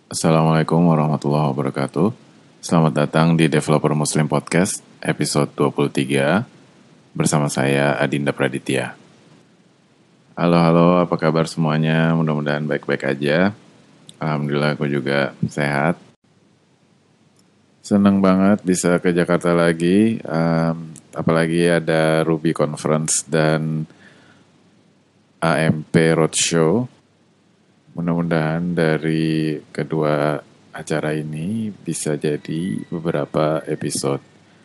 Assalamualaikum warahmatullahi wabarakatuh. Selamat datang di Developer Muslim Podcast episode 23 bersama saya Adinda Praditya. Halo, apa kabar semuanya? Mudah-mudahan baik-baik aja. Alhamdulillah aku juga sehat. Senang banget bisa ke Jakarta lagi, apalagi ada Ruby Conference dan AMP Roadshow. Mudah-mudahan dari kedua acara ini bisa jadi beberapa episode.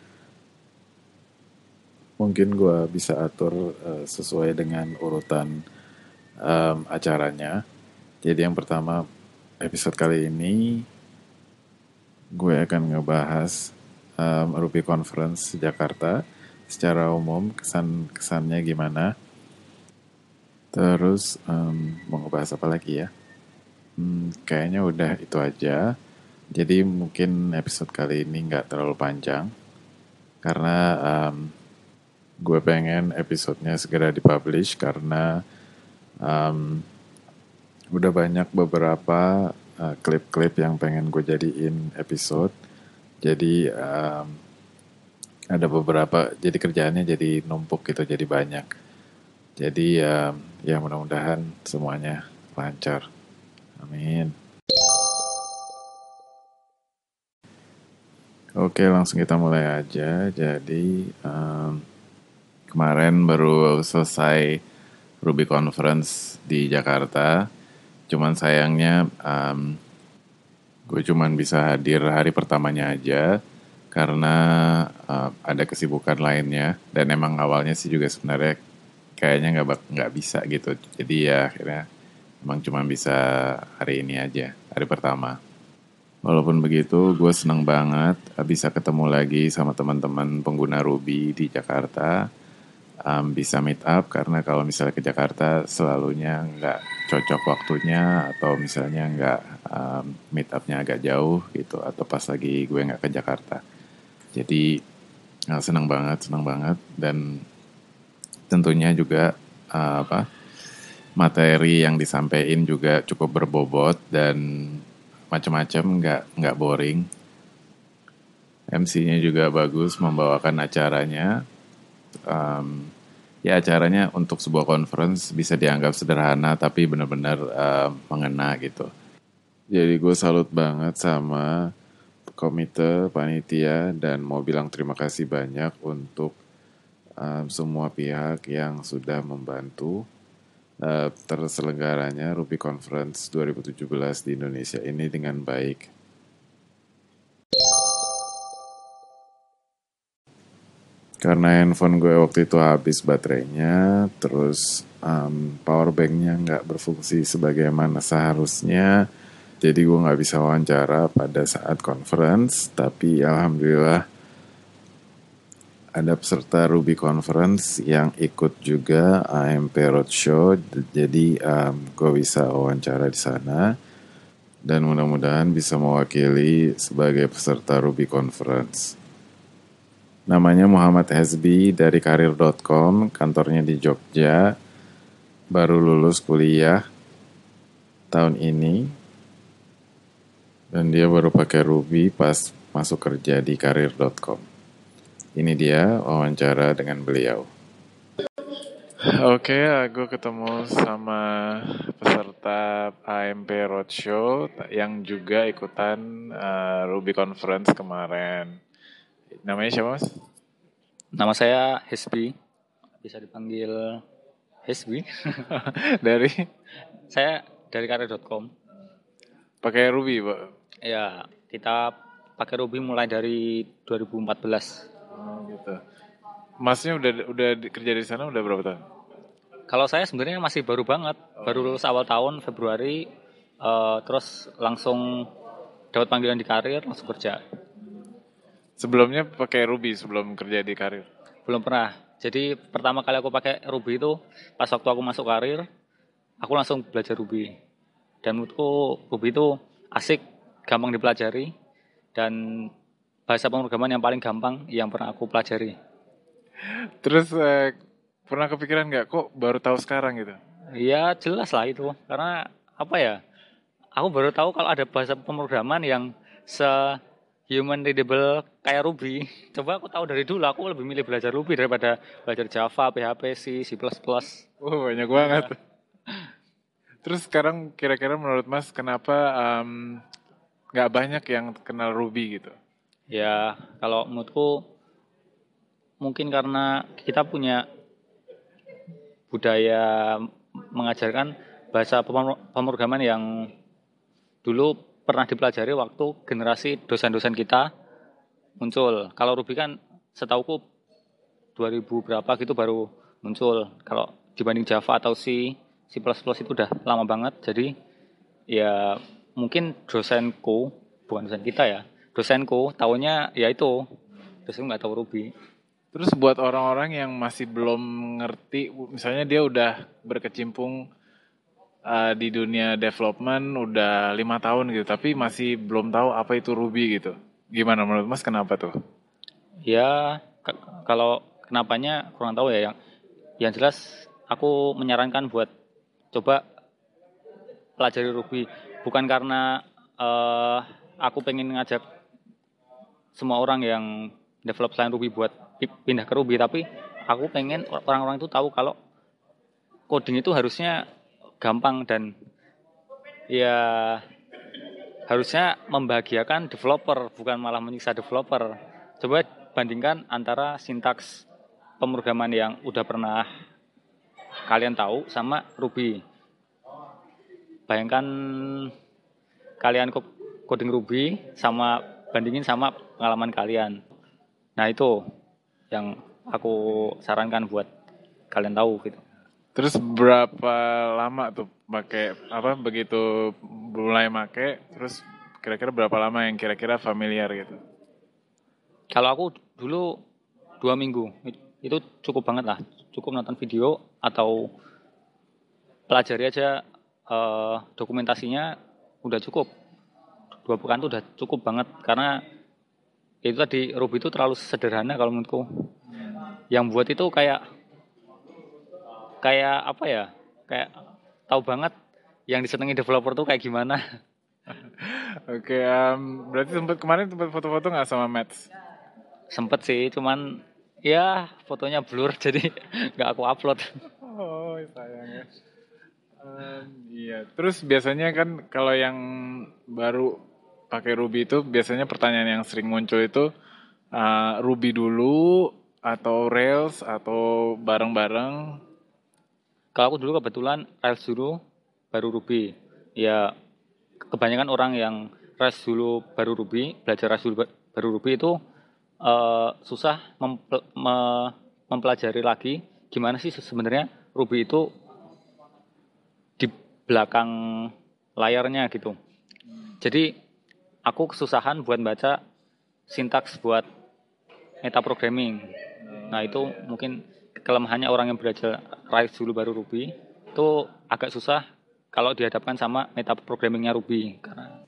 Mungkin gue bisa atur sesuai dengan urutan acaranya. Jadi yang pertama, episode kali ini gue akan ngebahas Ruby Conference Jakarta secara umum, kesannya gimana. Terus mau ngebahas apa lagi ya? Kayaknya udah itu aja. Jadi mungkin episode kali ini nggak terlalu panjang karena gue pengen episodenya segera dipublish karena udah banyak beberapa klip-klip yang pengen gue jadiin episode. Jadi ada beberapa, jadi kerjaannya jadi numpuk gitu, jadi banyak. Jadi ya mudah-mudahan semuanya lancar. Amin. Oke, langsung kita mulai aja. Jadi kemarin baru selesai Ruby Conference di Jakarta. Cuman sayangnya gue cuman bisa hadir hari pertamanya aja karena ada kesibukan lainnya dan emang awalnya sih juga sebenarnya kayaknya nggak bisa gitu. Jadi ya akhirnya emang cuma bisa hari ini aja, hari pertama. Walaupun begitu, gue seneng banget bisa ketemu lagi sama teman-teman pengguna Ruby di Jakarta. Bisa meet up karena kalau misalnya ke Jakarta selalunya nggak cocok waktunya atau misalnya nggak meet upnya agak jauh gitu atau pas lagi gue nggak ke Jakarta. Jadi senang banget dan tentunya juga materi yang disampaikan juga cukup berbobot dan macam-macam nggak boring. MC-nya juga bagus membawakan acaranya. Ya acaranya untuk sebuah conference bisa dianggap sederhana tapi benar-benar mengena gitu. Jadi gue salut banget sama komite, panitia dan mau bilang terima kasih banyak untuk semua pihak yang sudah membantu terselenggaranya Ruby Conference 2017 di Indonesia ini dengan baik. Karena handphone gue waktu itu habis baterainya, terus power banknya nggak berfungsi sebagaimana seharusnya, jadi gue nggak bisa wawancara pada saat conference. Tapi alhamdulillah ada peserta Ruby Conference yang ikut juga AMP Roadshow, jadi gue bisa wawancara di sana dan mudah-mudahan bisa mewakili sebagai peserta Ruby Conference. Namanya Muhammad Hezbi dari karir.com, kantornya di Jogja, baru lulus kuliah tahun ini, dan dia baru pakai Ruby pas masuk kerja di karir.com. Ini dia wawancara dengan beliau. Oke, aku ketemu sama peserta AMP Roadshow yang juga ikutan Ruby Conference kemarin. Namanya siapa, Mas? Nama saya Hesbi, bisa dipanggil Hesbi. Dari Saya dari karir.com. pakai Ruby, Pak. Ya, kita pakai Ruby mulai dari 2014. Oh, gitu. Masnya udah kerja di sana udah berapa tahun? Kalau saya sebenarnya masih baru banget, baru lulus awal tahun Februari, terus langsung dapat panggilan di karir, langsung kerja. Sebelumnya pakai Ruby sebelum kerja di karir. Belum pernah. Jadi pertama kali aku pakai Ruby itu pas waktu aku masuk karir, aku langsung belajar Ruby. Dan menurutku Ruby itu asik, gampang dipelajari, dan bahasa pemrograman yang paling gampang yang pernah aku pelajari. Terus pernah kepikiran nggak kok baru tahu sekarang gitu? Ya jelas lah itu, karena apa ya, Aku baru tahu kalau ada bahasa pemrograman yang human readable kayak Ruby. Coba aku tahu dari dulu, aku lebih milih belajar Ruby daripada belajar Java, PHP, C++. Banyak banget. Iya. Terus sekarang kira-kira menurut Mas kenapa nggak banyak yang kenal Ruby gitu? Ya, kalau menurutku mungkin karena kita punya budaya mengajarkan bahasa pemrograman yang dulu pernah dipelajari waktu generasi dosen-dosen kita muncul. Kalau Ruby kan setauku 2000 berapa gitu baru muncul. Kalau dibanding Java atau C++ itu udah lama banget. Jadi ya mungkin dosenku, bukan dosen kita ya, dosenku tahunya ya itu, dosenku nggak tahu Ruby. Terus buat orang-orang yang masih belum ngerti, misalnya dia udah berkecimpung di dunia development udah 5 tahun gitu, tapi masih belum tahu apa itu Ruby gitu. Gimana menurut Mas kenapa tuh? Ya kalau kenapanya kurang tahu ya. Yang jelas aku menyarankan buat coba pelajari Ruby. Bukan karena aku pengen ngajak semua orang yang develop selain Ruby buat pindah ke Ruby, tapi aku pengen orang-orang itu tahu kalau coding itu harusnya gampang dan ya harusnya membahagiakan developer, bukan malah menyiksa developer. Coba bandingkan antara sintaks pemrograman yang udah pernah kalian tahu sama Ruby. Bayangkan kalian coding Ruby sama bandingin sama pengalaman kalian. Nah itu yang aku sarankan buat kalian tahu gitu. Terus berapa lama tuh pakai apa begitu mulai make, terus kira-kira berapa lama yang kira-kira familiar gitu? Kalau aku dulu 2 minggu itu cukup banget lah, cukup nonton video atau pelajari aja dokumentasinya udah cukup. 2 pekan tuh udah cukup banget karena itu tadi Ruby itu terlalu sederhana kalau menurutku. Yang buat itu kayak kayak apa ya? Kayak tahu banget yang disenangi developer tuh kayak gimana. Oke, berarti kemarin sempat foto-foto nggak sama Mats? Sempet sih, cuman ya fotonya blur jadi nggak aku upload. Oh, sayang ya. Iya, terus biasanya kan kalau yang baru pakai Ruby itu biasanya pertanyaan yang sering muncul itu Ruby dulu atau Rails atau bareng-bareng. Kalau aku dulu kebetulan Rails dulu baru Ruby. Ya kebanyakan orang yang Rails dulu baru Ruby, belajar Rails dulu baru Ruby itu susah mempelajari lagi gimana sih sebenarnya Ruby itu di belakang layarnya gitu. Jadi aku kesusahan buat baca sintaks buat metaprogramming. Nah itu mungkin kelemahannya orang yang belajar Rails dulu baru Ruby itu agak susah kalau dihadapkan sama metaprogrammingnya Ruby.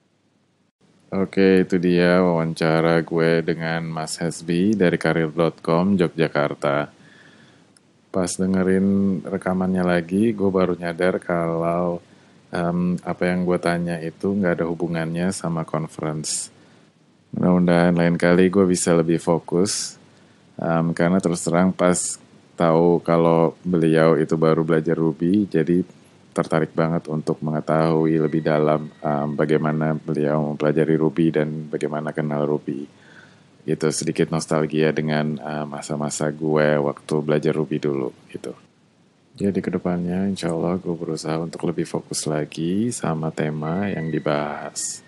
Oke, itu dia wawancara gue dengan Mas Hasbi dari karir.com Yogyakarta. Pas dengerin rekamannya lagi, gue baru nyadar kalau apa yang gue tanya itu nggak ada hubungannya sama conference. Mudah-mudahan lain kali gue bisa lebih fokus, karena terus terang pas tahu kalau beliau itu baru belajar Ruby, jadi tertarik banget untuk mengetahui lebih dalam bagaimana beliau mempelajari Ruby dan bagaimana kenal Ruby. Itu sedikit nostalgia dengan masa-masa gue waktu belajar Ruby dulu gitu. Jadi kedepannya insya Allah gue berusaha untuk lebih fokus lagi sama tema yang dibahas.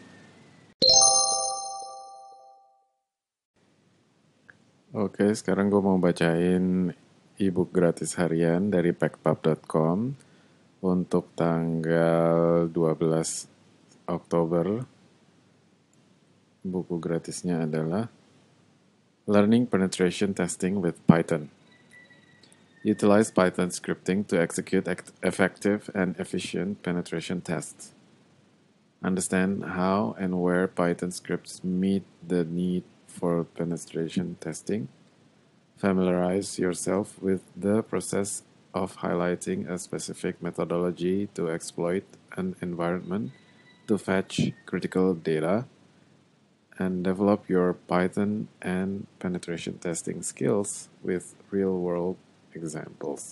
Oke, sekarang gue mau bacain ebook gratis harian dari packpub.com untuk tanggal 12 Oktober. Buku gratisnya adalah Learning Penetration Testing with Python. Utilize Python scripting to execute effective and efficient penetration tests. Understand how and where Python scripts meet the need for penetration testing. Familiarize yourself with the process of highlighting a specific methodology to exploit an environment to fetch critical data, and develop your Python and penetration testing skills with real-world examples.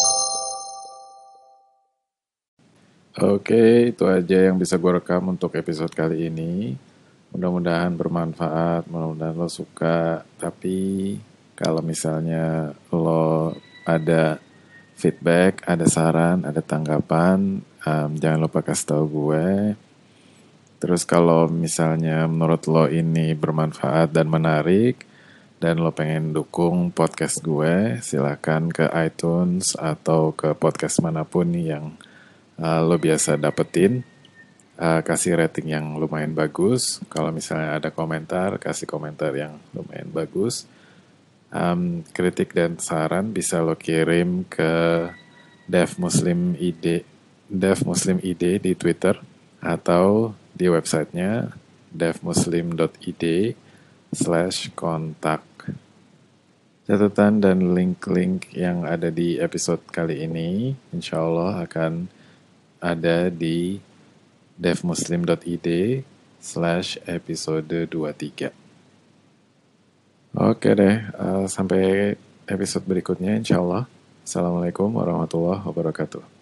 Oke, itu aja yang bisa gue rekam untuk episode kali ini. Mudah-mudahan bermanfaat, mudah-mudahan lo suka. Tapi kalau misalnya lo ada feedback, ada saran, ada tanggapan, jangan lupa kasih tahu gue. Terus kalau misalnya menurut lo ini bermanfaat dan menarik, dan lo pengen dukung podcast gue, silakan ke iTunes atau ke podcast manapun yang lo biasa dapetin. Kasih rating yang lumayan bagus. Kalau misalnya ada komentar, kasih komentar yang lumayan bagus. Kritik dan saran bisa lo kirim ke devmuslimid di Twitter atau di websitenya devmuslim.id/kontak. Catatan dan link-link yang ada di episode kali ini insya Allah akan ada di devmuslim.id/episode 23. Oke deh, sampai episode berikutnya insya Allah. Assalamualaikum warahmatullahi wabarakatuh.